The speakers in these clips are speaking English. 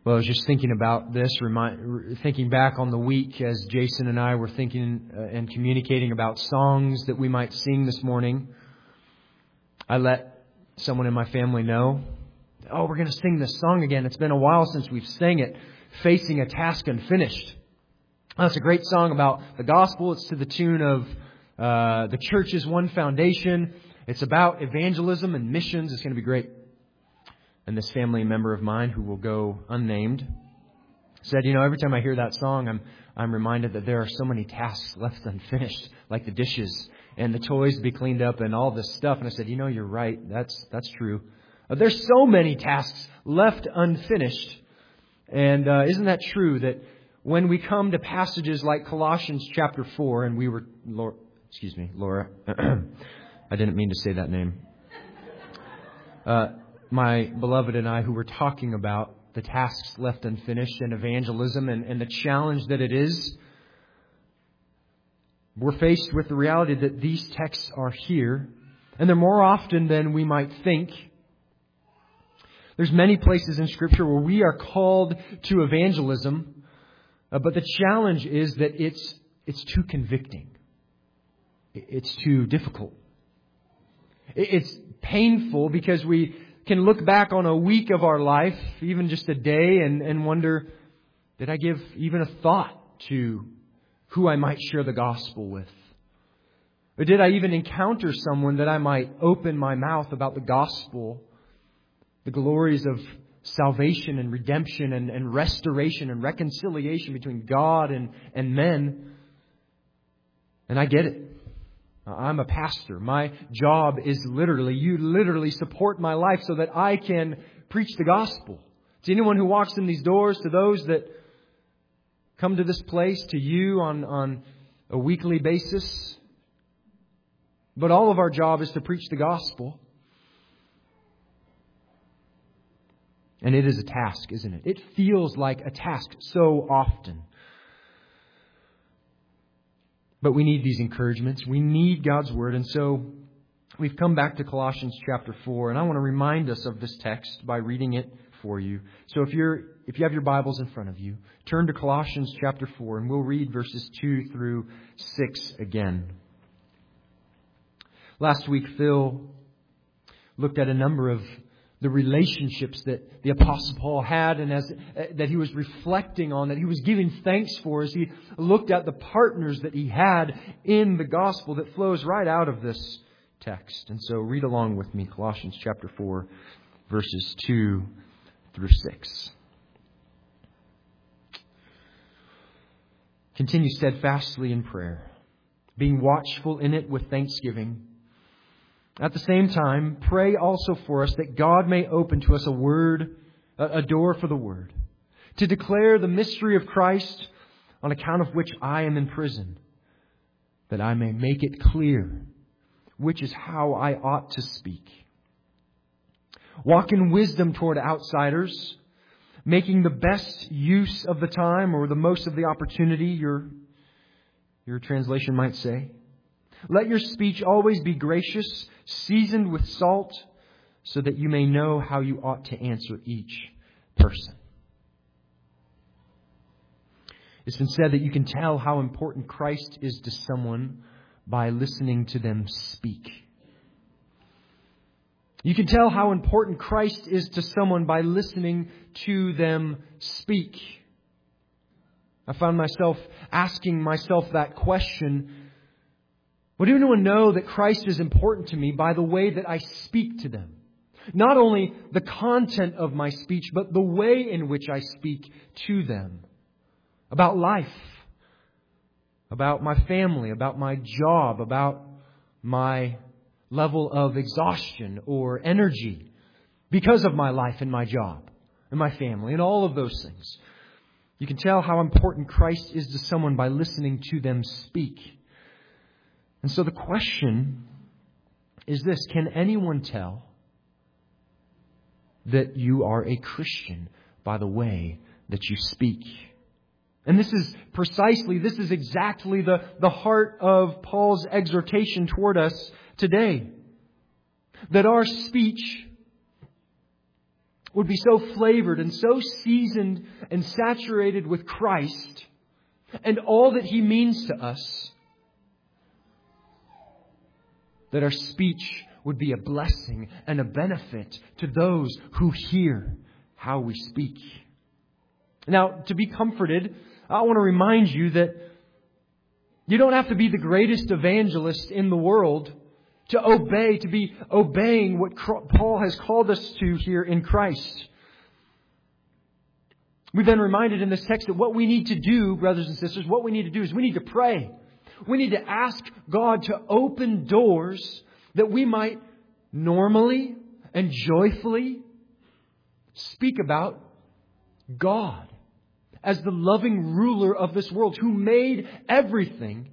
Well, I was just thinking about this, thinking back on the week as Jason and I were thinking and communicating about songs that we might sing this morning. I let someone in my family know, we're going to sing this song again. It's been a while since we've sang it, Facing a Task Unfinished. That's a great song about the gospel. It's to the tune of the church's one foundation. It's about evangelism and missions. It's going to be great. And this family member of mine, who will go unnamed, said, every time I hear that song, I'm reminded that there are so many tasks left unfinished, like the dishes and the toys to be cleaned up and all this stuff. And I said, you're right. That's true. There's so many tasks left unfinished. And isn't that true that when we come to passages like Colossians chapter 4, and Laura, I didn't mean to say that name. My beloved and I, who were talking about the tasks left unfinished and evangelism and the challenge that it is, we're faced with the reality that these texts are here, and they're more often than we might think. There's many places in Scripture where we are called to evangelism, but the challenge is that it's too convicting. It's too difficult. It's painful because we can look back on a week of our life, even just a day, and wonder, did I give even a thought to who I might share the gospel with? Or did I even encounter someone that I might open my mouth about the gospel, the glories of salvation and redemption and restoration and reconciliation between God and men? And I get it. I'm a pastor. My job is you literally support my life so that I can preach the gospel to anyone who walks in these doors, to those that come to this place, to you on a weekly basis. But all of our job is to preach the gospel. And it is a task, isn't it? It feels like a task so often. But we need these encouragements. We need God's Word. And so we've come back to Colossians chapter 4. And I want to remind us of this text by reading it for you. So if you have your Bibles in front of you, turn to Colossians chapter 4 and we'll read verses 2 through 6 again. Last week, Phil looked at a number of the relationships that the Apostle Paul had and that he was reflecting on, that he was giving thanks for as he looked at the partners that he had in the gospel that flows right out of this text. And so read along with me, Colossians chapter 4, verses 2 through 6. Continue steadfastly in prayer, being watchful in it with thanksgiving. At the same time, pray also for us that God may open to us a door for the word, to declare the mystery of Christ, on account of which I am in prison, that I may make it clear which is how I ought to speak. Walk in wisdom toward outsiders, making the best use of the time or the most of the opportunity, your translation might say. Let your speech always be gracious, seasoned with salt, so that you may know how you ought to answer each person. It's been said that you can tell how important Christ is to someone by listening to them speak. You can tell how important Christ is to someone by listening to them speak. I found myself asking myself that question. Would anyone know that Christ is important to me by the way that I speak to them? Not only the content of my speech, but the way in which I speak to them. About life, about my family, about my job, about my level of exhaustion or energy because of my life and my job and my family and all of those things. You can tell how important Christ is to someone by listening to them speak. And so the question is this: can anyone tell that you are a Christian by the way that you speak? And this is exactly the heart of Paul's exhortation toward us today. That our speech would be so flavored and so seasoned and saturated with Christ and all that He means to us, that our speech would be a blessing and a benefit to those who hear how we speak. Now, to be comforted, I want to remind you that you don't have to be the greatest evangelist in the world to be obeying what Paul has called us to here in Christ. We've been reminded in this text that what we need to do, brothers and sisters, what we need to do is we need to pray. We need to ask God to open doors that we might normally and joyfully speak about God as the loving ruler of this world who made everything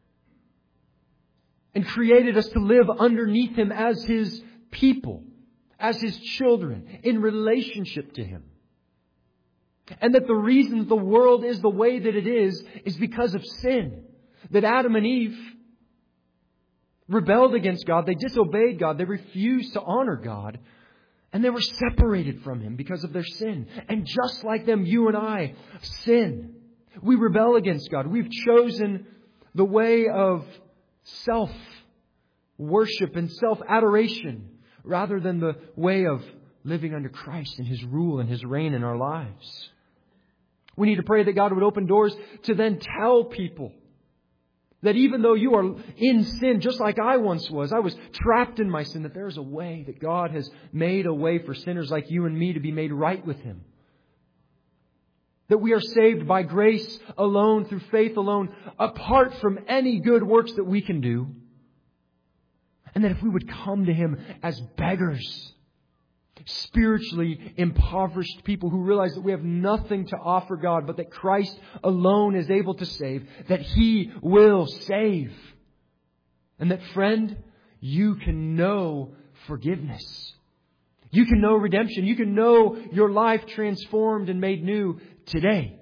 and created us to live underneath Him as His people, as His children, in relationship to Him. And that the reason the world is the way that it is because of sin. That Adam and Eve rebelled against God. They disobeyed God. They refused to honor God. And they were separated from Him because of their sin. And just like them, you and I sin. We rebel against God. We've chosen the way of self-worship and self-adoration rather than the way of living under Christ and His rule and His reign in our lives. We need to pray that God would open doors to then tell people that even though you are in sin, just like I once was, I was trapped in my sin, that there is a way, that God has made a way for sinners like you and me to be made right with Him. That we are saved by grace alone, through faith alone, apart from any good works that we can do. And that if we would come to Him as beggars, spiritually impoverished people who realize that we have nothing to offer God, but that Christ alone is able to save, that He will save. And that, friend, you can know forgiveness. You can know redemption. You can know your life transformed and made new today.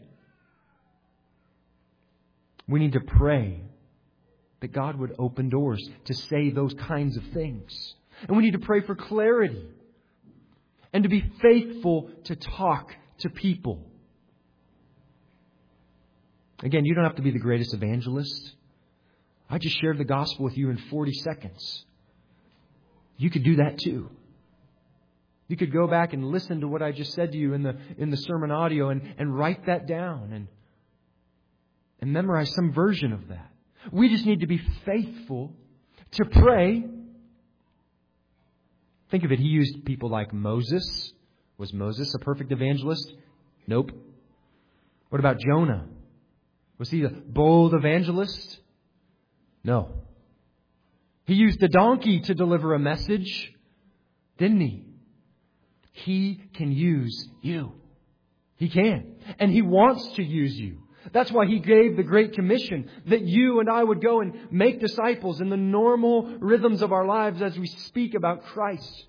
We need to pray that God would open doors to say those kinds of things. And we need to pray for clarity. And to be faithful to talk to people. Again, you don't have to be the greatest evangelist. I just shared the gospel with you in 40 seconds. You could do that too. You could go back and listen to what I just said to you in the sermon audio and write that down and memorize some version of that. We just need to be faithful to pray. Think of it. He used people like Moses. Was Moses a perfect evangelist? Nope. What about Jonah? Was he a bold evangelist? No. He used a donkey to deliver a message, didn't he? He can use you. He can. And He wants to use you. That's why He gave the Great Commission, that you and I would go and make disciples in the normal rhythms of our lives as we speak about Christ.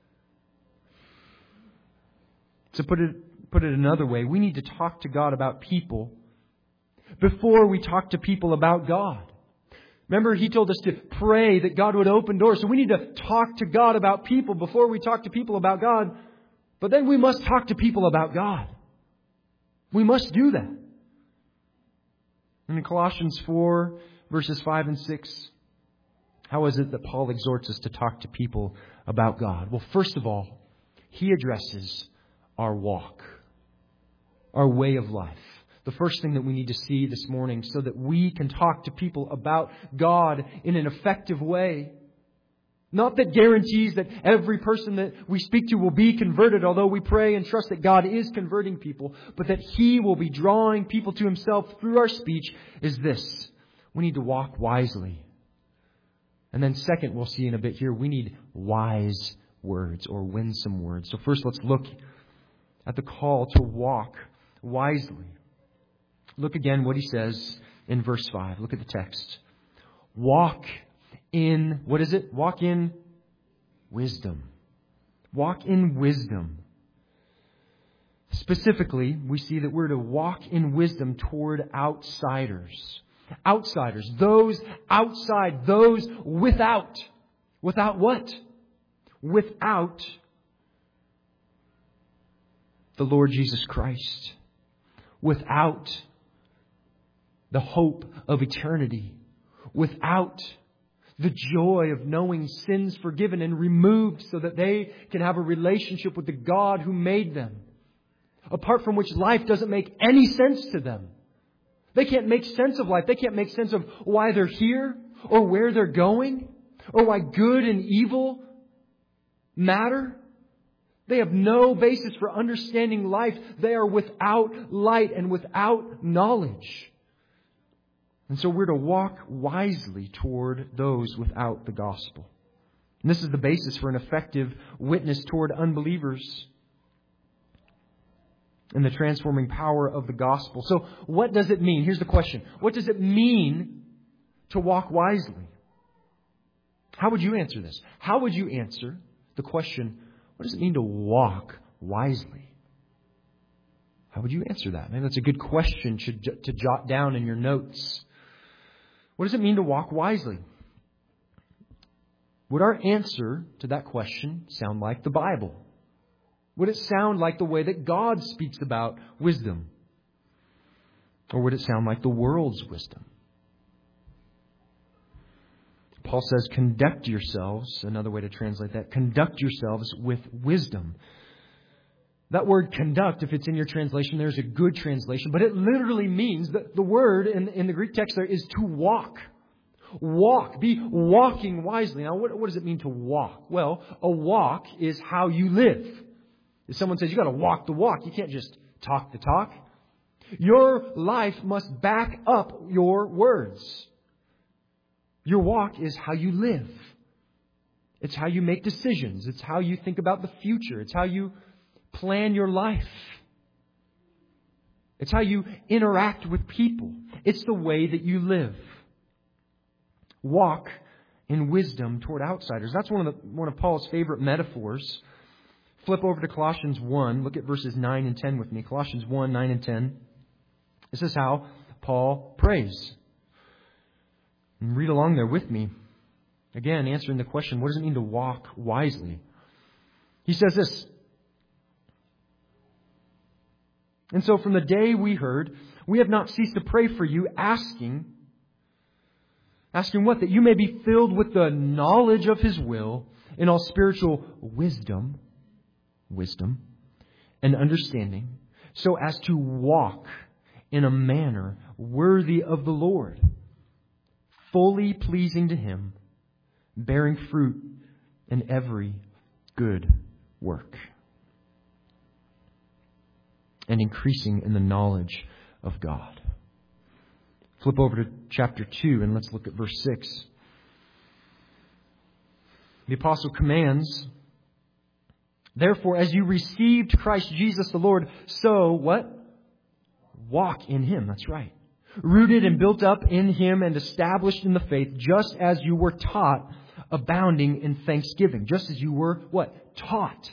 To put it another way, we need to talk to God about people before we talk to people about God. Remember, He told us to pray that God would open doors. So we need to talk to God about people before we talk to people about God. But then we must talk to people about God. We must do that. In Colossians 4, verses 5 and 6, how is it that Paul exhorts us to talk to people about God? Well, first of all, he addresses our walk, our way of life. The first thing that we need to see this morning so that we can talk to people about God in an effective way. Not that guarantees that every person that we speak to will be converted, although we pray and trust that God is converting people, but that He will be drawing people to Himself through our speech, is this. We need to walk wisely. And then second, we'll see in a bit here, we need wise words or winsome words. So first, let's look at the call to walk wisely. Look again what he says in verse 5. Look at the text. Walk in, what is it? Walk in wisdom. Walk in wisdom. Specifically, we see that we're to walk in wisdom toward outsiders. Outsiders. Those outside. Those without. Without what? Without the Lord Jesus Christ, without the hope of eternity, without the joy of knowing sins forgiven and removed so that they can have a relationship with the God who made them, apart from which life doesn't make any sense to them. They can't make sense of life. They can't make sense of why they're here or where they're going or why good and evil matter. They have no basis for understanding life. They are without light and without knowledge. And so we're to walk wisely toward those without the gospel. And this is the basis for an effective witness toward unbelievers and the transforming power of the gospel. So what does it mean? Here's the question. What does it mean to walk wisely? How would you answer this? How would you answer the question, what does it mean to walk wisely? How would you answer that? Maybe that's a good question to jot down in your notes. What does it mean to walk wisely? Would our answer to that question sound like the Bible? Would it sound like the way that God speaks about wisdom? Or would it sound like the world's wisdom? Paul says, conduct yourselves, another way to translate that, conduct yourselves with wisdom. That word conduct, if it's in your translation, there's a good translation, but it literally means that the word in the Greek text there is to walk. Walk. Be walking wisely. Now, what does it mean to walk? Well, a walk is how you live. If someone says you got to walk the walk, you can't just talk the talk. Your life must back up your words. Your walk is how you live. It's how you make decisions. It's how you think about the future. It's how you plan your life. It's how you interact with people. It's the way that you live. Walk in wisdom toward outsiders. That's one of Paul's favorite metaphors. Flip over to Colossians 1. Look at verses 9 and 10 with me. Colossians 1, 9 and 10. This is how Paul prays. And read along there with me. Again, answering the question, what does it mean to walk wisely? He says this. And so from the day we heard, we have not ceased to pray for you, asking what? That you may be filled with the knowledge of His will in all spiritual wisdom and understanding, so as to walk in a manner worthy of the Lord, fully pleasing to Him, bearing fruit in every good work, and increasing in the knowledge of God. Flip over to chapter 2 and let's look at verse 6. The apostle commands, therefore, as you received Christ Jesus the Lord, so what? Walk in Him. That's right. Rooted and built up in Him and established in the faith, just as you were taught, abounding in thanksgiving. Just as you were, what? Taught.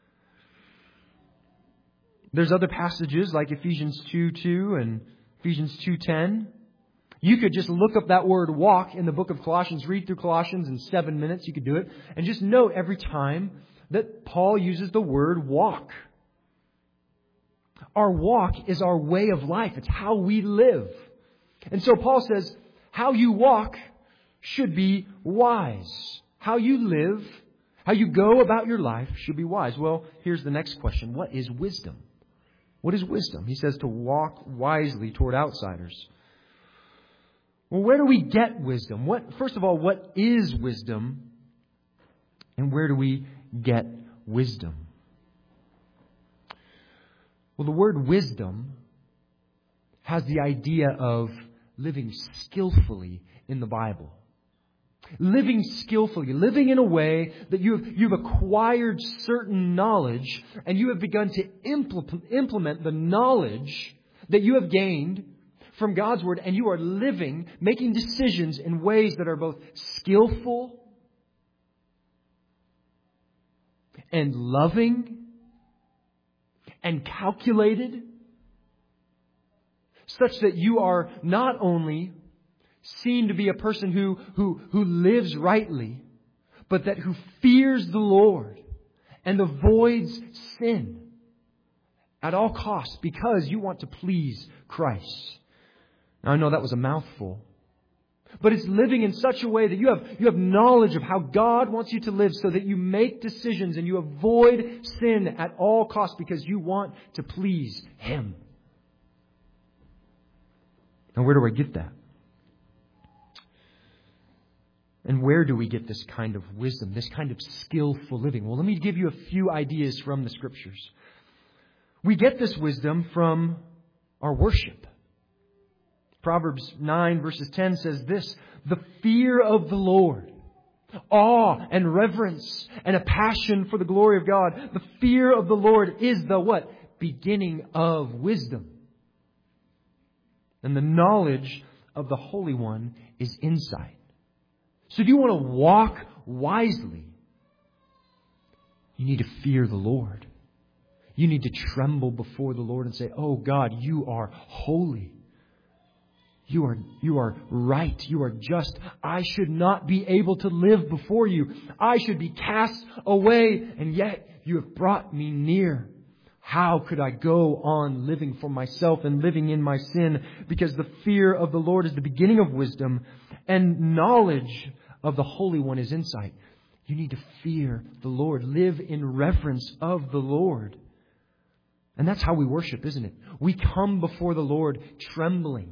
There's other passages like Ephesians 2:2 and Ephesians 2:10. You could just look up that word walk in the book of Colossians, read through Colossians in 7 minutes. You could do it. And just note every time that Paul uses the word walk. Our walk is our way of life. It's how we live. And so Paul says, how you walk should be wise. How you live, how you go about your life should be wise. Well, here's the next question. What is wisdom? What is wisdom? He says to walk wisely toward outsiders. Well, where do we get wisdom? First of all, what is wisdom? And where do we get wisdom? Well, the word wisdom has the idea of living skillfully in the Bible. Living skillfully, living in a way that you've acquired certain knowledge and you have begun to implement the knowledge that you have gained from God's Word, and you are living, making decisions in ways that are both skillful and loving and calculated, such that you are not only seen to be a person who lives rightly, but who fears the Lord and avoids sin At all costs, because you want to please Christ. Now, I know that was a mouthful. But it's living in such a way that you have knowledge of how God wants you to live so that you make decisions and you avoid sin at all costs because you want to please Him. Now, where do I get that? And where do we get this kind of wisdom, this kind of skillful living? Well, let me give you a few ideas from the Scriptures. We get this wisdom from our worship. Proverbs 9 verses 10 says this, the fear of the Lord, awe and reverence and a passion for the glory of God. The fear of the Lord is the what? Beginning of wisdom. And the knowledge of the Holy One is insight. So do you want to walk wisely? You need to fear the Lord. You need to tremble before the Lord and say, oh God, you are holy. You are right. You are just. I should not be able to live before you. I should be cast away. And yet you have brought me near. How could I go on living for myself and living in my sin? Because the fear of the Lord is the beginning of wisdom, and knowledge of the Holy One is insight. You need to fear the Lord. Live in reverence of the Lord. And that's how we worship, isn't it? We come before the Lord trembling.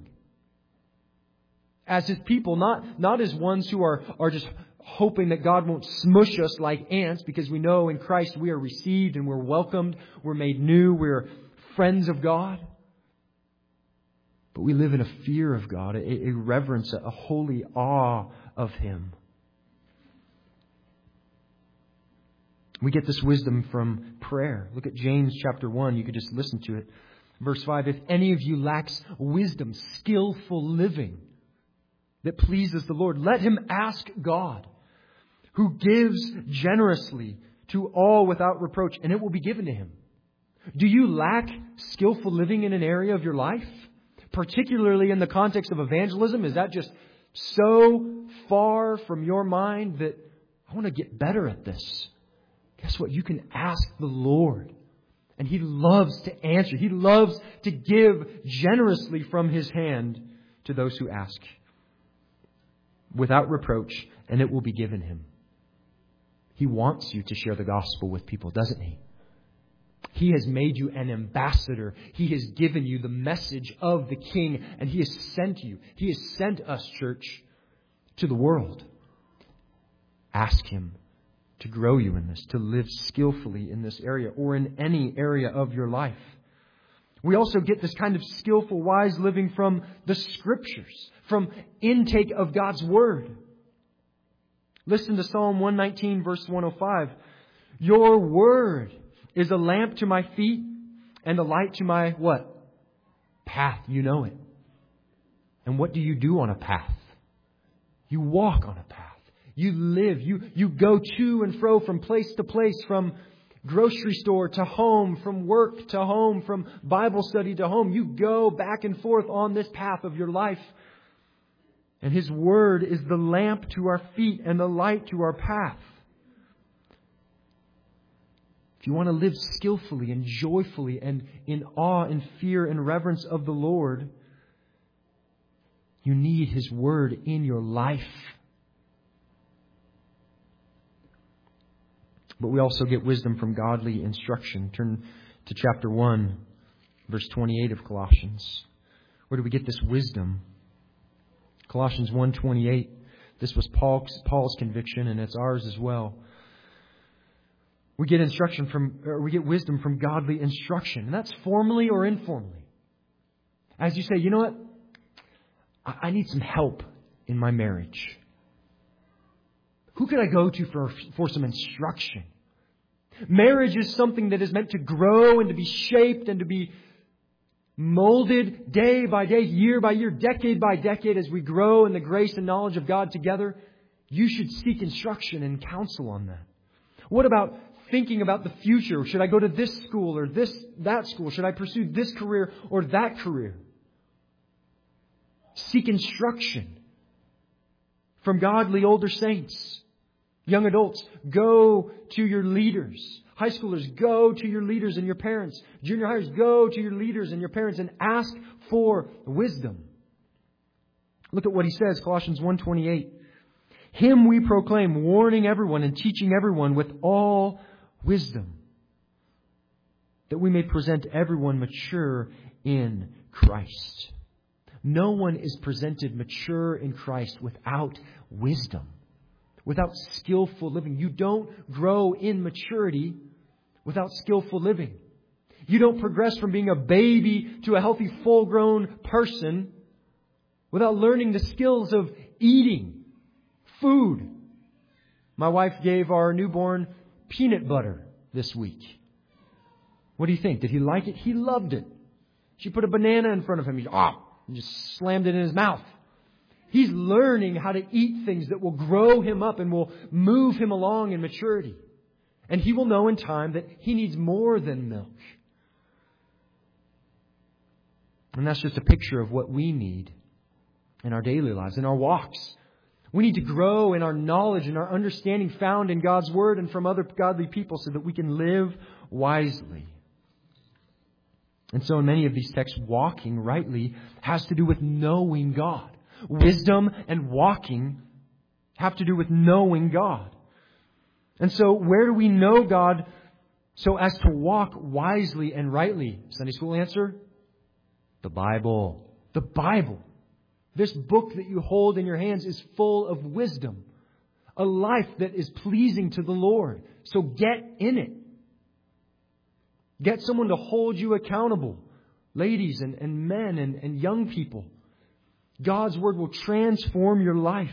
As His people, not as ones who are just hoping that God won't smush us like ants, because we know in Christ we are received and we're welcomed, we're made new, we're friends of God. But we live in a fear of God, a reverence, a holy awe of Him. We get this wisdom from prayer. Look at James chapter 1. You could just listen to it. Verse 5, if any of you lacks wisdom, skillful living, that pleases the Lord, let him ask God, who gives generously to all without reproach, and it will be given to him. Do you lack skillful living in an area of your life? Particularly in the context of evangelism? Is that just so far from your mind that I want to get better at this? Guess what? You can ask the Lord. And He loves to answer. He loves to give generously from His hand to those who ask. Without reproach, and it will be given Him. He wants you to share the gospel with people, doesn't He? He has made you an ambassador. He has given you the message of the King, and He has sent you. He has sent us, church, to the world. Ask Him to grow you in this, to live skillfully in this area or in any area of your life. We also get this kind of skillful, wise living from the Scriptures, from intake of God's Word. Listen to Psalm 119, verse 105. Your Word is a lamp to my feet and a light to my what? Path. You know it. And what do you do on a path? You walk on a path. You live. You go to and fro from place to place, from grocery store to home, from work to home, from Bible study to home. You go back and forth on this path of your life. And His Word is the lamp to our feet and the light to our path. If you want to live skillfully and joyfully and in awe and fear and reverence of the Lord, you need His Word in your life. But we also get wisdom from godly instruction. Turn to chapter 1, verse 28 of Colossians. Where do we get this wisdom? Colossians 1:28. This was Paul's conviction, and it's ours as well. We get wisdom from godly instruction, and that's formally or informally. As you say, you know what? I need some help in my marriage. Who can I go to for some instruction? Marriage is something that is meant to grow and to be shaped and to be molded day by day, year by year, decade by decade as we grow in the grace and knowledge of God together. You should seek instruction and counsel on that. What about thinking about the future? Should I go to this school or that school? Should I pursue this career or that career? Seek instruction from godly older saints. Young adults, go to your leaders. High schoolers, go to your leaders and your parents. Junior hires, go to your leaders and your parents and ask for wisdom. Look at what he says, Colossians 1:28. Him we proclaim, warning everyone and teaching everyone with all wisdom, that we may present everyone mature in Christ. No one is presented mature in Christ without wisdom, without skillful living. You don't grow in maturity without skillful living. You don't progress from being a baby to a healthy, full-grown person without learning the skills of eating food. My wife gave our newborn peanut butter this week. What do you think? Did he like it? He loved it. She put a banana in front of him. He just slammed it in his mouth. He's learning how to eat things that will grow him up and will move him along in maturity. And he will know in time that he needs more than milk. And that's just a picture of what we need in our daily lives, in our walks. We need to grow in our knowledge and our understanding found in God's Word and from other godly people so that we can live wisely. And so in many of these texts, walking rightly has to do with knowing God. Wisdom and walking have to do with knowing God. And so where do we know God so as to walk wisely and rightly? Sunday school answer? The Bible. The Bible. This book that you hold in your hands is full of wisdom. A life that is pleasing to the Lord. So get in it. Get someone to hold you accountable. Ladies and men and young people. God's Word will transform your life.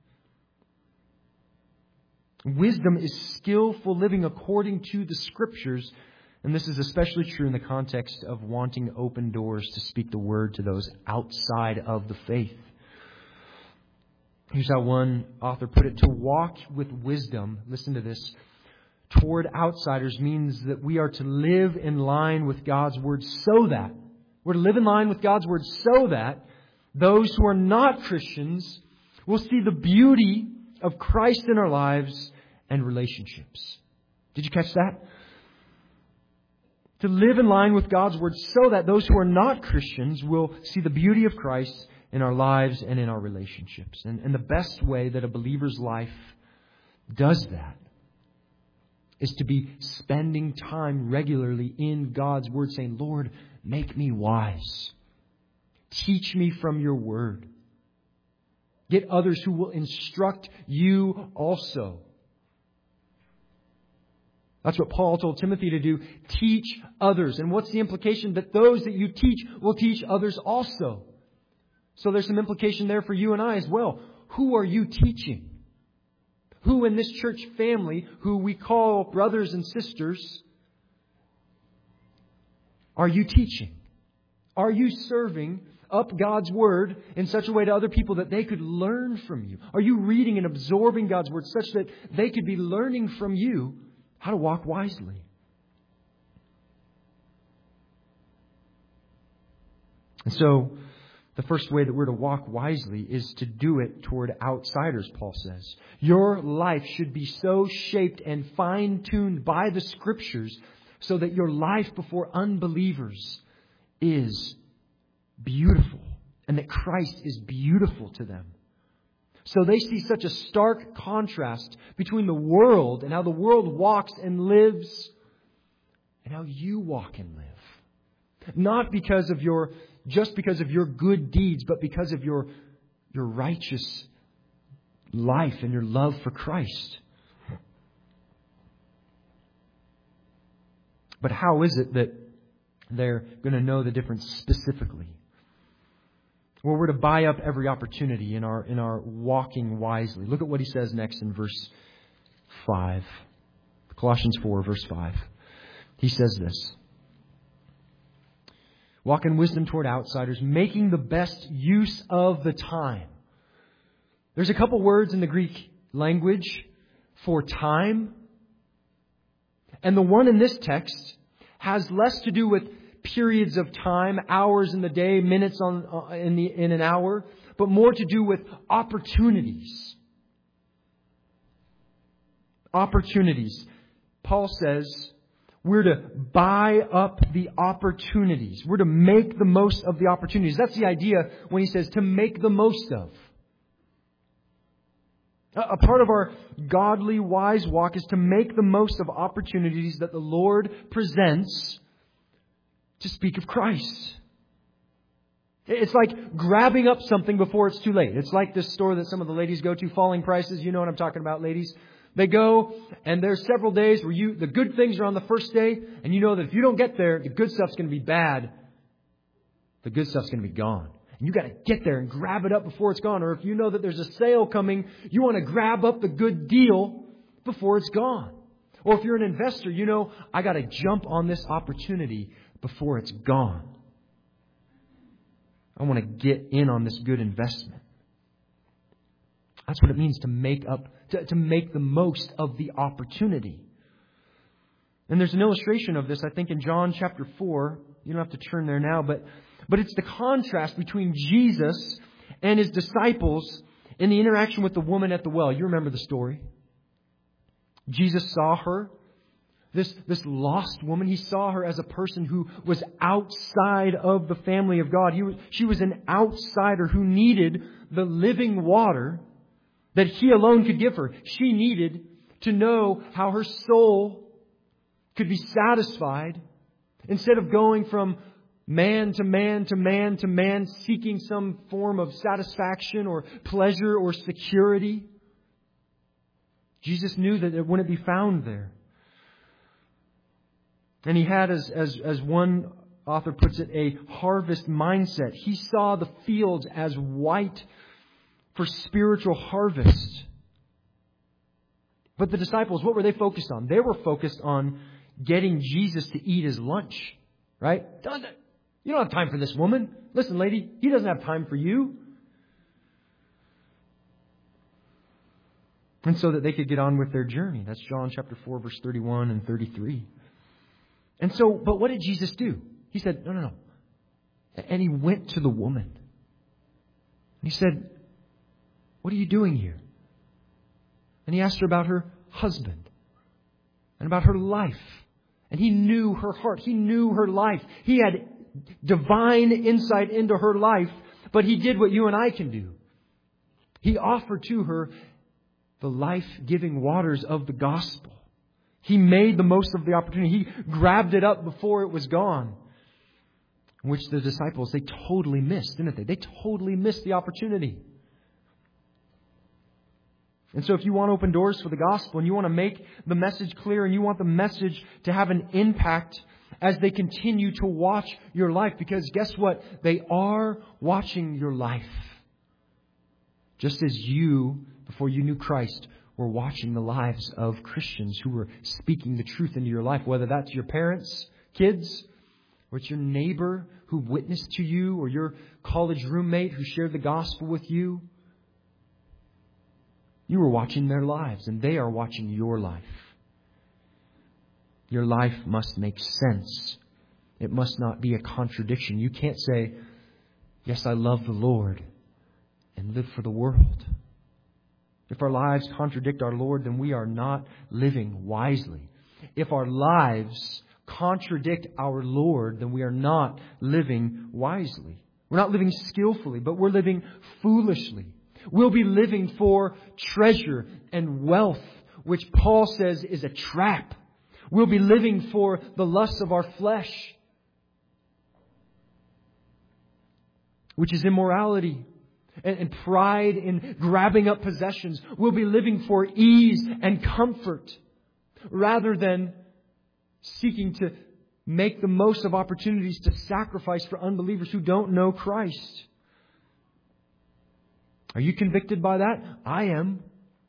Wisdom is skillful living according to the Scriptures. And this is especially true in the context of wanting open doors to speak the Word to those outside of the faith. Here's how one author put it. To walk with wisdom, listen to this, toward outsiders means that we are to live in line with God's Word so that those who are not Christians will see the beauty of Christ in our lives and relationships. Did you catch that? To live in line with God's Word so that those who are not Christians will see the beauty of Christ in our lives and in our relationships. And the best way that a believer's life does that is to be spending time regularly in God's Word saying, Lord, make me wise. Teach me from your Word. Get others who will instruct you also. That's what Paul told Timothy to do. Teach others. And what's the implication? That those that you teach will teach others also. So there's some implication there for you and I as well. Who are you teaching? Who in this church family, who we call brothers and sisters, are you teaching? Are you serving up God's Word in such a way to other people that they could learn from you? Are you reading and absorbing God's Word such that they could be learning from you how to walk wisely? And so, the first way that we're to walk wisely is to do it toward outsiders, Paul says. Your life should be so shaped and fine-tuned by the Scriptures so that your life before unbelievers is beautiful and that Christ is beautiful to them. So they see such a stark contrast between the world and how the world walks and lives and how you walk and live. Not just because of your good deeds, but because of your righteous life and your love for Christ. But how is it that they're going to know the difference specifically? Well, we're to buy up every opportunity in our walking wisely. Look at what he says next in verse 5. Colossians 4, verse 5. He says this. Walk in wisdom toward outsiders, making the best use of the time. There's a couple words in the Greek language for time. And the one in this text has less to do with periods of time, hours in the day, minutes in an hour, but more to do with opportunities. Opportunities. Paul says we're to buy up the opportunities. We're to make the most of the opportunities. That's the idea when he says to make the most of. A part of our godly, wise walk is to make the most of opportunities that the Lord presents to speak of Christ. It's like grabbing up something before it's too late. It's like this store that some of the ladies go to, Falling Prices. You know what I'm talking about, ladies. They go, and there's several days where the good things are on the first day, and you know that if you don't get there, the good stuff's going to be bad. The good stuff's going to be gone. And you got to get there and grab it up before it's gone. Or if you know that there's a sale coming, you want to grab up the good deal before it's gone. Or if you're an investor, you know, I got to jump on this opportunity before it's gone. I want to get in on this good investment. That's what it means to make the most of the opportunity. And there's an illustration of this, I think, in John chapter 4. You don't have to turn there now, but it's the contrast between Jesus and His disciples in the interaction with the woman at the well. You remember the story. Jesus saw her, this lost woman. He saw her as a person who was outside of the family of God. She was an outsider who needed the living water that He alone could give her. She needed to know how her soul could be satisfied instead of going from man to man to man to man, seeking some form of satisfaction or pleasure or security. Jesus knew that it wouldn't be found there. And He had, as one author puts it, a harvest mindset. He saw the fields as white for spiritual harvest. But the disciples, what were they focused on? They were focused on getting Jesus to eat His lunch. Right? You don't have time for this woman. Listen, lady, He doesn't have time for you. And so that they could get on with their journey. That's John chapter 4, verse 31 and 33. And so, but what did Jesus do? He said, no. And He went to the woman. And He said, what are you doing here? And He asked her about her husband and about her life. And He knew her heart. He knew her life. He had divine insight into her life, but He did what you and I can do. He offered to her the life-giving waters of the gospel. He made the most of the opportunity. He grabbed it up before it was gone, which the disciples, they totally missed, didn't they? They totally missed the opportunity. And so if you want to open doors for the gospel and you want to make the message clear and you want the message to have an impact as they continue to watch your life, because guess what? They are watching your life. Just as you, before you knew Christ, were watching the lives of Christians who were speaking the truth into your life, whether that's your parents, kids, or it's your neighbor who witnessed to you, or your college roommate who shared the gospel with you. You were watching their lives, and they are watching your life. Your life must make sense. It must not be a contradiction. You can't say, yes, I love the Lord, and live for the world. If our lives contradict our Lord, then we are not living wisely. If our lives contradict our Lord, then we are not living wisely. We're not living skillfully, but we're living foolishly. We'll be living for treasure and wealth, which Paul says is a trap. We'll be living for the lusts of our flesh, which is immorality and pride in grabbing up possessions. We'll be living for ease and comfort rather than seeking to make the most of opportunities to sacrifice for unbelievers who don't know Christ. Are you convicted by that? I am.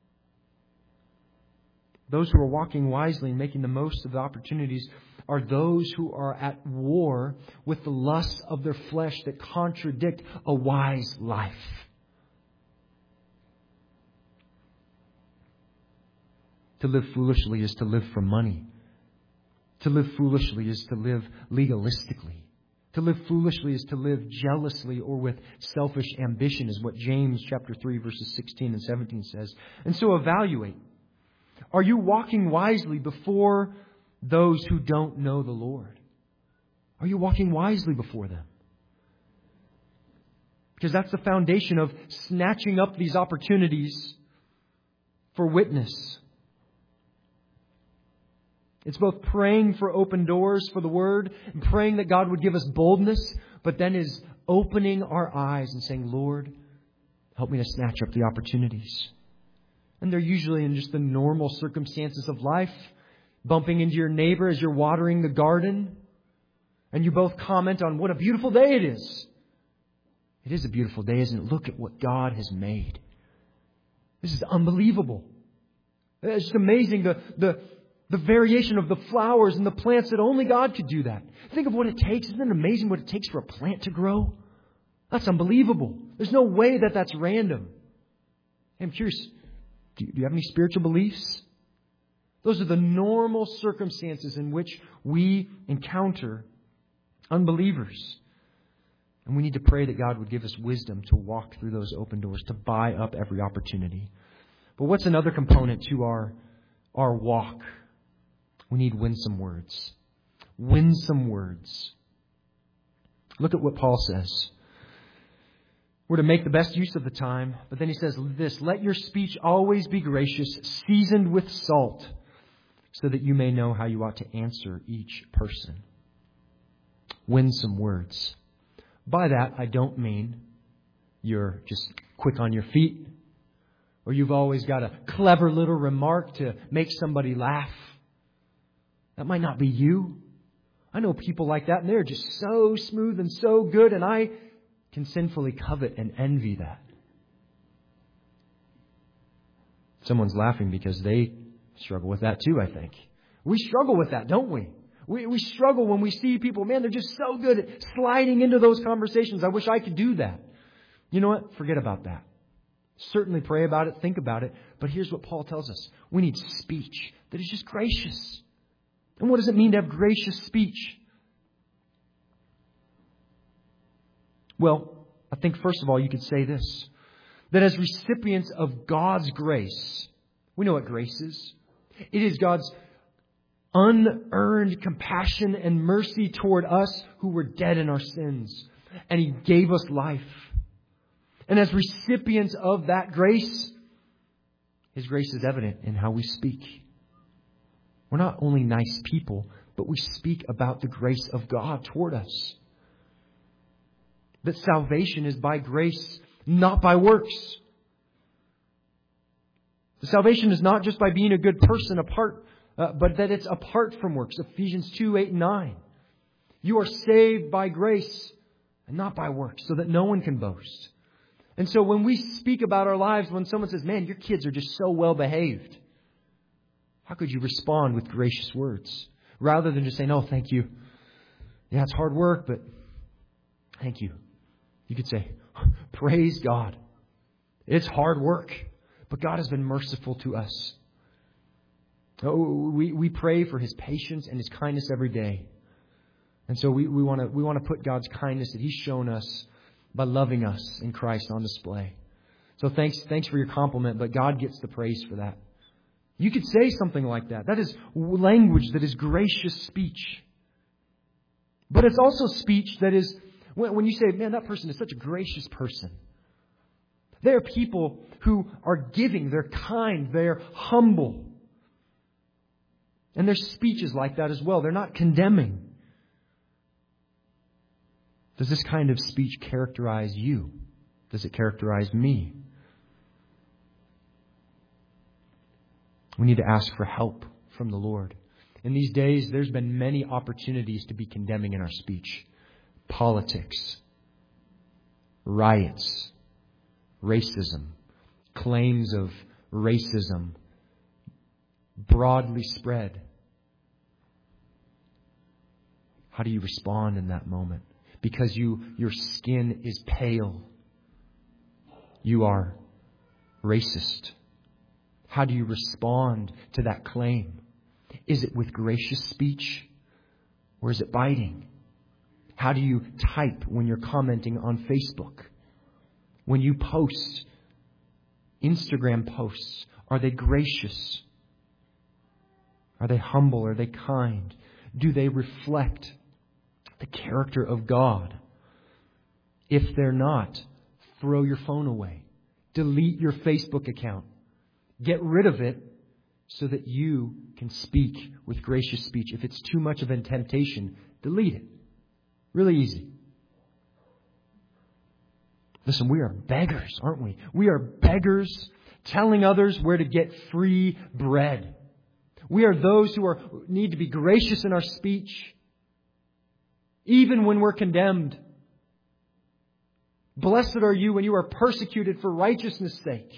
Those who are walking wisely and making the most of the opportunities are those who are at war with the lusts of their flesh that contradict a wise life. To live foolishly is to live for money. To live foolishly is to live legalistically. To live foolishly is to live jealously or with selfish ambition, is what James chapter 3 verses 16 and 17 says. And so evaluate. Are you walking wisely before those who don't know the Lord? Are you walking wisely before them? Because that's the foundation of snatching up these opportunities for witness. It's both praying for open doors for the Word and praying that God would give us boldness, but then is opening our eyes and saying, Lord, help me to snatch up the opportunities. And they're usually in just the normal circumstances of life. Bumping into your neighbor as you're watering the garden. And you both comment on what a beautiful day it is. It is a beautiful day, isn't it? Look at what God has made. This is unbelievable. It's just amazing the variation of the flowers and the plants that only God could do that. Think of what it takes. Isn't it amazing what it takes for a plant to grow? That's unbelievable. There's no way that that's random. I'm curious, do you have any spiritual beliefs? Those are the normal circumstances in which we encounter unbelievers. And we need to pray that God would give us wisdom to walk through those open doors, to buy up every opportunity. But what's another component to our walk? We need winsome words. Winsome words. Look at what Paul says. We're to make the best use of the time. But then he says this, let your speech always be gracious, seasoned with salt, so that you may know how you ought to answer each person. Winsome words. By that, I don't mean you're just quick on your feet, or you've always got a clever little remark to make somebody laugh. That might not be you. I know people like that, and they're just so smooth and so good, and I can sinfully covet and envy that. Someone's laughing because they struggle with that too, I think. We struggle with that, don't we? We struggle when we see people, man, they're just so good at sliding into those conversations. I wish I could do that. You know what? Forget about that. Certainly pray about it, think about it. But here's what Paul tells us. We need speech that is just gracious. And what does it mean to have gracious speech? Well, I think first of all you could say this. That as recipients of God's grace, we know what grace is. It is God's unearned compassion and mercy toward us who were dead in our sins. And He gave us life. And as recipients of that grace, His grace is evident in how we speak. We're not only nice people, but we speak about the grace of God toward us. That salvation is by grace, not by works. The salvation is not just by being a good person but that it's apart from works. Ephesians 2, 8, and 9. You are saved by grace and not by works, so that no one can boast. And so when we speak about our lives, when someone says, man, your kids are just so well behaved, how could you respond with gracious words? Rather than just saying, oh, thank you. Yeah, it's hard work, but thank you. You could say, praise God. It's hard work, but God has been merciful to us. Oh, we pray for His patience and His kindness every day. And so we want to put God's kindness that He's shown us by loving us in Christ on display. So thanks for your compliment, but God gets the praise for that. You could say something like that. That is language that is gracious speech. But it's also speech that is, when you say, man, that person is such a gracious person. There are people who are giving, they're kind, they're humble. And their speech is like that as well. They're not condemning. Does this kind of speech characterize you? Does it characterize me? We need to ask for help from the Lord. In these days, there's been many opportunities to be condemning in our speech. Politics, riots, racism, claims of racism, broadly spread. How do you respond in that moment? Because your skin is pale, you are racist. How do you respond to that claim? Is it with gracious speech or is it biting? How do you type when you're commenting on Facebook? When you post Instagram posts, are they gracious Are they humble? Are they kind? Do they reflect the character of God? If they're not, throw your phone away. Delete your Facebook account. Get rid of it so that you can speak with gracious speech. If it's too much of a temptation, delete it. Really easy. Listen, we are beggars, aren't we? We are beggars telling others where to get free bread. We are those who need to be gracious in our speech, even when we're condemned. Blessed are you when you are persecuted for righteousness' sake.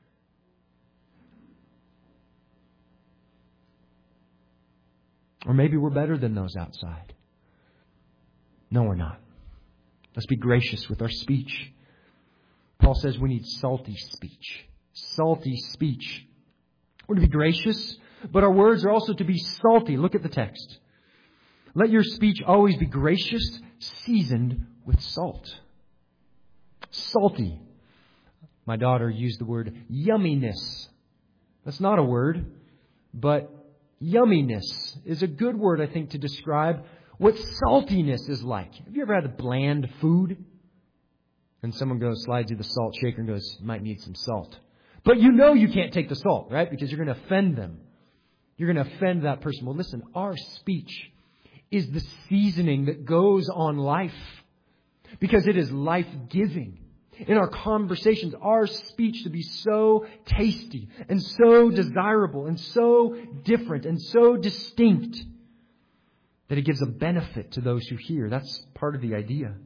Or maybe we're better than those outside. No, we're not. Let's be gracious with our speech. Paul says we need salty speech. Salty speech. We're to be gracious, but our words are also to be salty. Look at the text. Let your speech always be gracious, seasoned with salt. Salty. My daughter used the word yumminess. That's not a word, but yumminess is a good word, I think, to describe what saltiness is like. Have you ever had a bland food? And someone slides you the salt shaker and goes, might need some salt. But you know you can't take the salt, right? Because you're going to offend them. You're going to offend that person. Well, listen, our speech is the seasoning that goes on life. Because it is life-giving. In our conversations, our speech to be so tasty and so desirable and so different and so distinct that it gives a benefit to those who hear. That's part of the idea.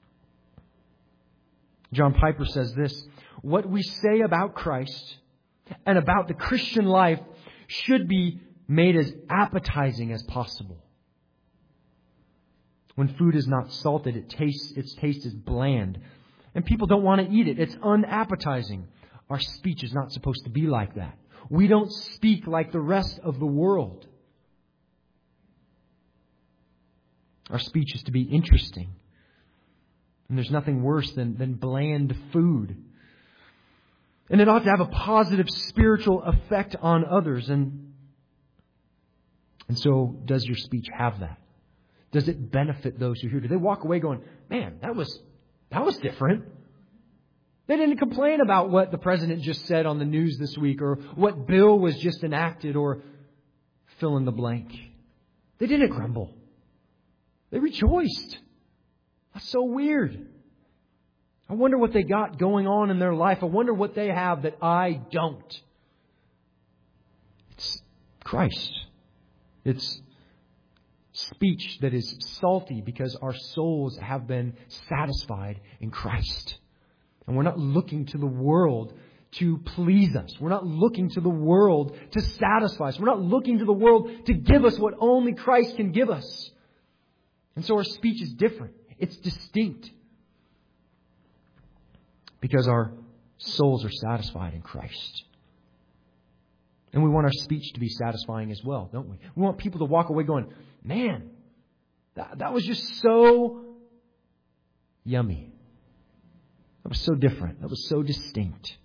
John Piper says this, what we say about Christ and about the Christian life should be made as appetizing as possible. When food is not salted, its taste is bland. And people don't want to eat it. It's unappetizing. Our speech is not supposed to be like that. We don't speak like the rest of the world. Our speech is to be interesting. And there's nothing worse than bland food. And it ought to have a positive spiritual effect on others. And so does your speech have that? Does it benefit those who hear? Do they walk away going, man, that was different? They didn't complain about what the president just said on the news this week or what bill was just enacted or fill in the blank. They didn't grumble. They rejoiced. That's so weird. I wonder what they got going on in their life. I wonder what they have that I don't. It's Christ. It's speech that is salty because our souls have been satisfied in Christ. And we're not looking to the world to please us. We're not looking to the world to satisfy us. We're not looking to the world to give us what only Christ can give us. And so our speech is different. It's distinct. Because our souls are satisfied in Christ. And we want our speech to be satisfying as well, don't we? We want people to walk away going, man, that was just so yummy. That was so different. That was so distinct.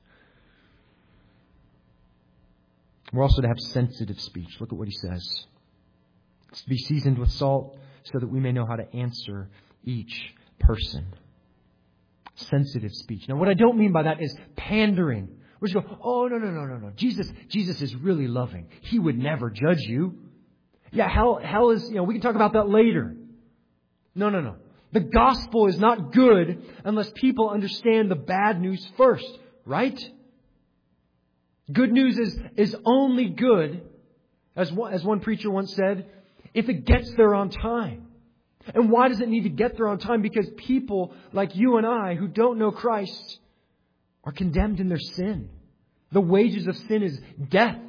We're also to have sensitive speech. Look at what he says. It's to be seasoned with salt so that we may know how to answer each person. Sensitive speech. Now, what I don't mean by that is pandering. We just go, oh, no. Jesus is really loving. He would never judge you. Yeah, hell is, we can talk about that later. No. The gospel is not good unless people understand the bad news first, right? Good news is only good, as one preacher once said, if it gets there on time. And why does it need to get there on time? Because people like you and I who don't know Christ are condemned in their sin. The wages of sin is death.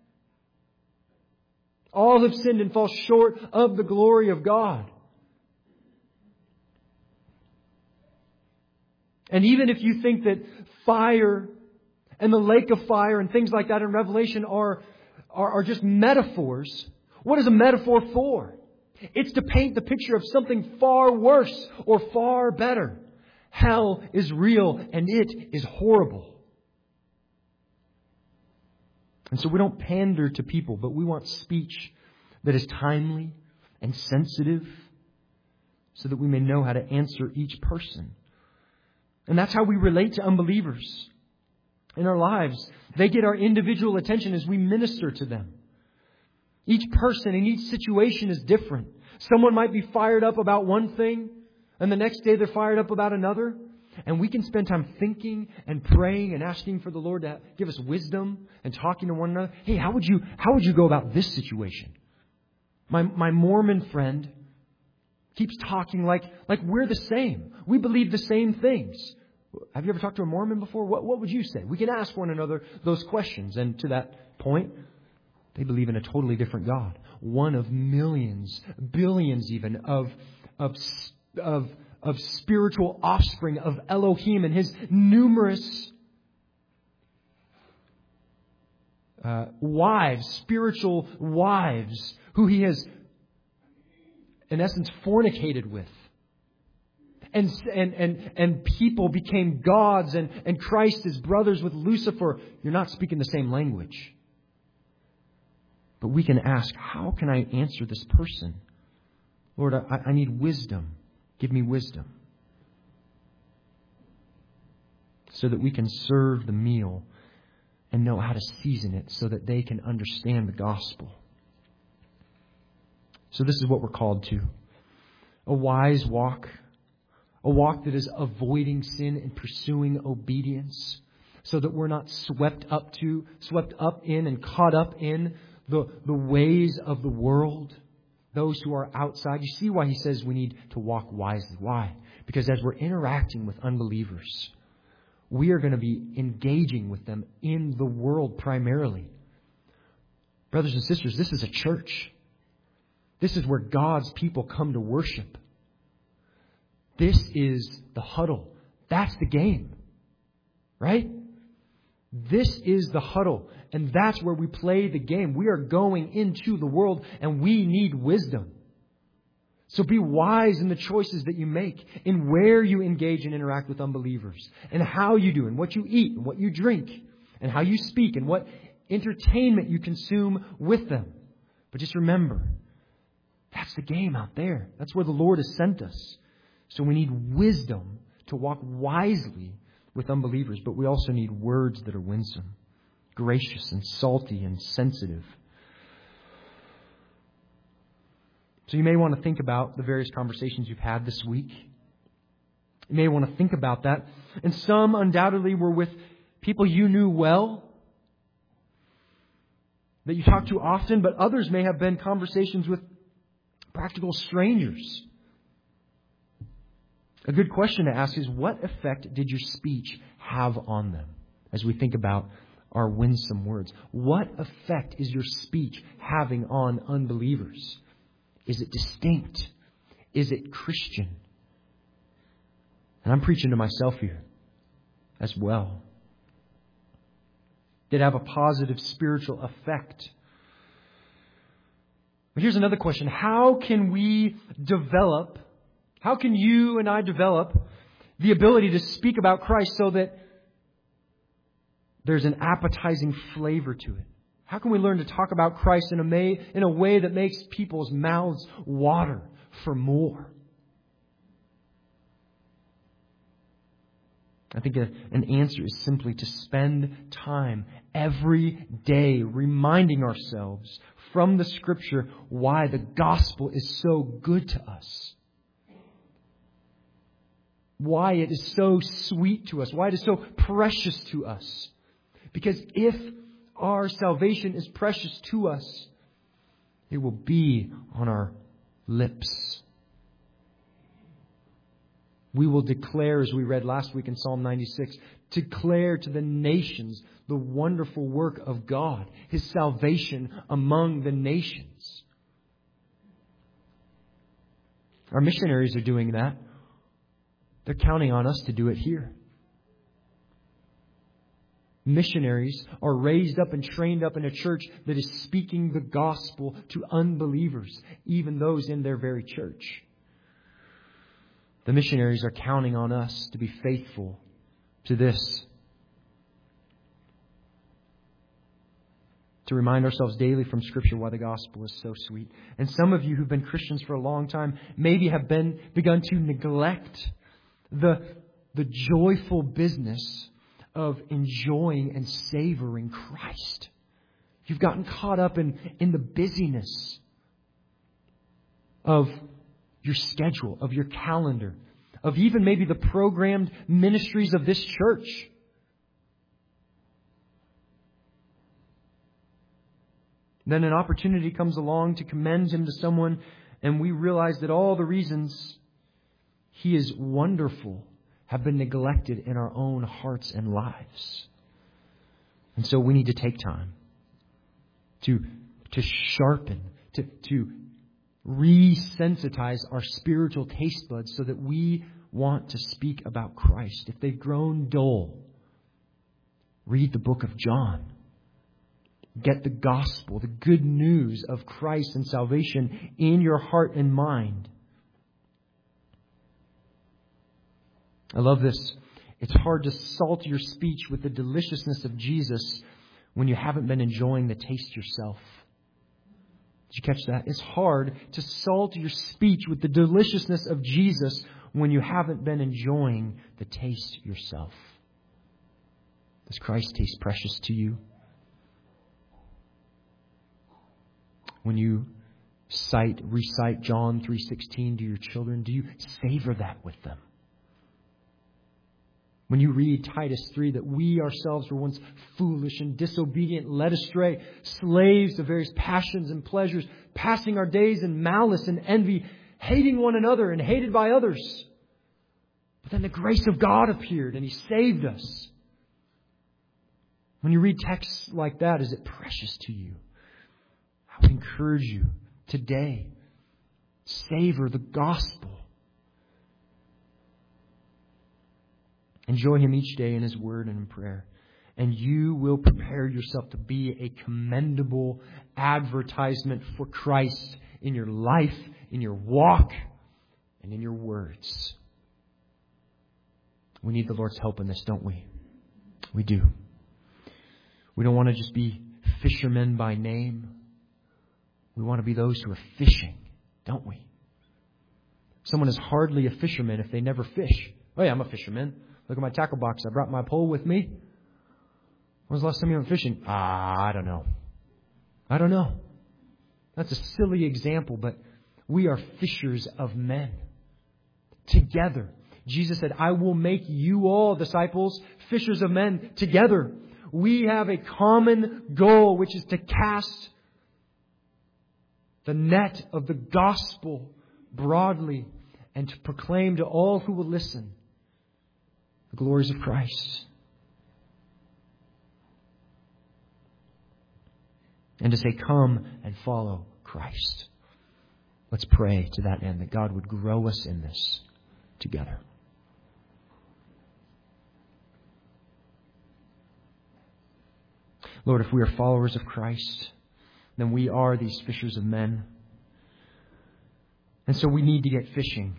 All have sinned and fall short of the glory of God. And even if you think that fire and the lake of fire and things like that in Revelation are just metaphors, what is a metaphor for? It's to paint the picture of something far worse or far better. Hell is real and it is horrible. And so we don't pander to people, but we want speech that is timely and sensitive, so that we may know how to answer each person. And that's how we relate to unbelievers in our lives. They get our individual attention as we minister to them. Each person in each situation is different. Someone might be fired up about one thing, and the next day they're fired up about another. And we can spend time thinking and praying and asking for the Lord to give us wisdom and talking to one another. Hey, how would you go about this situation? My Mormon friend keeps talking like we're the same. We believe the same things. Have you ever talked to a Mormon before? What would you say? We can ask one another those questions. And to that point, they believe in a totally different God. One of millions, billions even, of spiritual offspring of Elohim and His numerous wives, spiritual wives, who He has, in essence, fornicated with. And people became gods, and Christ is brothers with Lucifer. You're not speaking the same language. But we can ask, how can I answer this person? Lord, I need wisdom. Give me wisdom. So that we can serve the meal and know how to season it so that they can understand the gospel. So this is what we're called to. A wise walk. A walk that is avoiding sin and pursuing obedience. So that we're not swept up in and caught up in the ways of the world. Those who are outside. You see why he says we need to walk wisely. Why? Because as we're interacting with unbelievers, we are going to be engaging with them in the world primarily. Brothers and sisters, this is a church. This is where God's people come to worship. This is the huddle. That's the game. Right? This is the huddle. And that's where we play the game. We are going into the world and we need wisdom. So be wise in the choices that you make, in where you engage and interact with unbelievers, and how you do, and what you eat, and what you drink, and how you speak, and what entertainment you consume with them. But just remember, that's the game out there. That's where the Lord has sent us. So we need wisdom to walk wisely with unbelievers, but we also need words that are winsome, gracious and salty and sensitive. So you may want to think about the various conversations you've had this week. You may want to think about that. And some undoubtedly were with people you knew well, that you talked to often, but others may have been conversations with practical strangers. A good question to ask is, what effect did your speech have on them? As we think about our winsome words, what effect is your speech having on unbelievers? Is it distinct? Is it Christian? And I'm preaching to myself here as well. Did it have a positive spiritual effect? But here's another question. How can you and I develop the ability to speak about Christ so that there's an appetizing flavor to it? How can we learn to talk about Christ in a way that makes people's mouths water for more? I think an answer is simply to spend time every day reminding ourselves from the Scripture why the gospel is so good to us. Why it is so sweet to us. Why it is so precious to us. Because if our salvation is precious to us, it will be on our lips. We will declare, as we read last week in Psalm 96, declare to the nations the wonderful work of God, His salvation among the nations. Our missionaries are doing that. They're counting on us to do it here. Missionaries are raised up and trained up in a church that is speaking the gospel to unbelievers, even those in their very church. The missionaries are counting on us to be faithful to this. to remind ourselves daily from Scripture why the gospel is so sweet. And some of you who've been Christians for a long time maybe have begun to neglect the joyful business of enjoying and savoring Christ. You've gotten caught up in the busyness of your schedule, of your calendar, of even maybe the programmed ministries of this church. Then an opportunity comes along to commend Him to someone, and we realize that all the reasons He is wonderful have been neglected in our own hearts and lives. And so we need to take time to sharpen, to resensitize our spiritual taste buds so that we want to speak about Christ. If they've grown dull, read the book of John. Get the gospel, the good news of Christ and salvation in your heart and mind. I love this. It's hard to salt your speech with the deliciousness of Jesus when you haven't been enjoying the taste yourself. Did you catch that? It's hard to salt your speech with the deliciousness of Jesus when you haven't been enjoying the taste yourself. Does Christ taste precious to you? When you recite John 3:16 to your children, do you savor that with them? When you read Titus 3, that we ourselves were once foolish and disobedient, led astray, slaves to various passions and pleasures, passing our days in malice and envy, hating one another and hated by others. But then the grace of God appeared and He saved us. When you read texts like that, is it precious to you? I would encourage you today, savor the gospel. Enjoy Him each day in His Word and in prayer. And you will prepare yourself to be a commendable advertisement for Christ in your life, in your walk, and in your words. We need the Lord's help in this, don't we? We do. We don't want to just be fishermen by name. We want to be those who are fishing, don't we? Someone is hardly a fisherman if they never fish. Oh yeah, I'm a fisherman. Look at my tackle box. I brought my pole with me. When was the last time you went fishing? I don't know. That's a silly example, but we are fishers of men. Together. Jesus said, I will make you all disciples, fishers of men, together. We have a common goal, which is to cast the net of the gospel broadly and to proclaim to all who will listen the glories of Christ. And to say, come and follow Christ. Let's pray to that end that God would grow us in this together. Lord, if we are followers of Christ, then we are these fishers of men. And so we need to get fishing.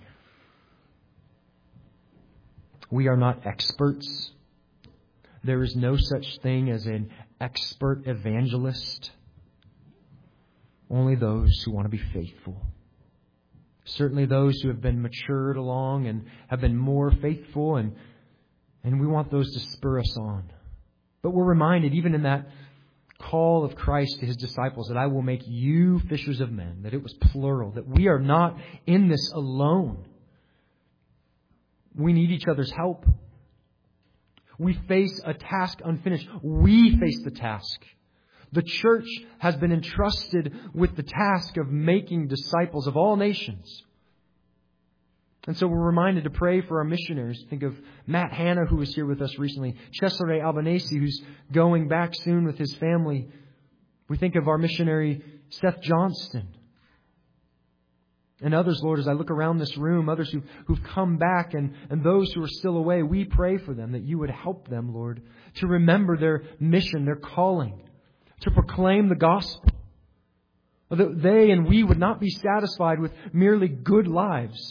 We are not experts. There is no such thing as an expert evangelist. Only those who want to be faithful. Certainly those who have been matured along and have been more faithful, and we want those to spur us on. But we're reminded, even in that call of Christ to His disciples, that I will make you fishers of men, that it was plural, that we are not in this alone. We need each other's help. We face a task unfinished. We face the task. The church has been entrusted with the task of making disciples of all nations. And so we're reminded to pray for our missionaries. Think of Matt Hanna, who was here with us recently. Cesare Albanese, who's going back soon with his family. We think of our missionary Seth Johnston. And others, Lord, as I look around this room, others who've come back and those who are still away, we pray for them that you would help them, Lord, to remember their mission, their calling, to proclaim the gospel. That they and we would not be satisfied with merely good lives.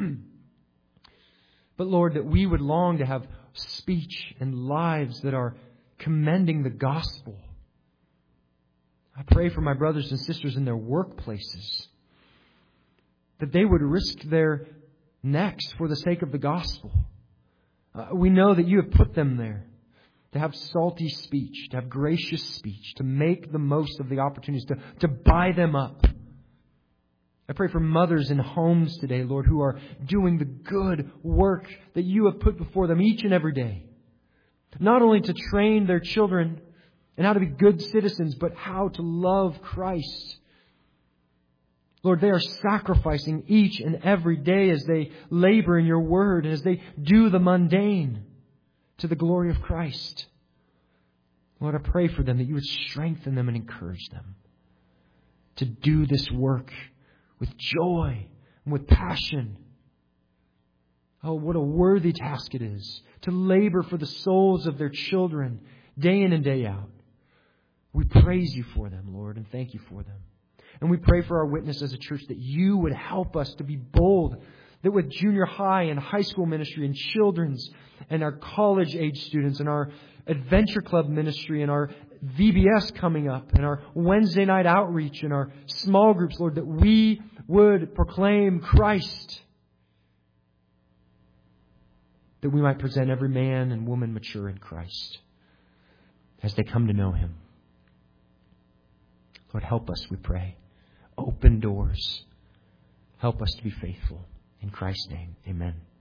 But Lord, that we would long to have speech and lives that are commending the gospel. I pray for my brothers and sisters in their workplaces, that they would risk their necks for the sake of the gospel. We know that you have put them there to have salty speech, to have gracious speech, to make the most of the opportunities, to buy them up. I pray for mothers in homes today, Lord, who are doing the good work that you have put before them each and every day. Not only to train their children and how to be good citizens, but how to love Christ. Lord, they are sacrificing each and every day as they labor in your word and as they do the mundane to the glory of Christ. Lord, I pray for them that you would strengthen them and encourage them to do this work with joy and with passion. Oh, what a worthy task it is to labor for the souls of their children day in and day out. We praise you for them, Lord, and thank you for them. And we pray for our witness as a church that you would help us to be bold, that with junior high and high school ministry and children's and our college age students and our adventure club ministry and our VBS coming up and our Wednesday night outreach and our small groups, Lord, that we would proclaim Christ, that we might present every man and woman mature in Christ as they come to know Him. Lord, help us, we pray. Open doors. Help us to be faithful. In Christ's name, amen.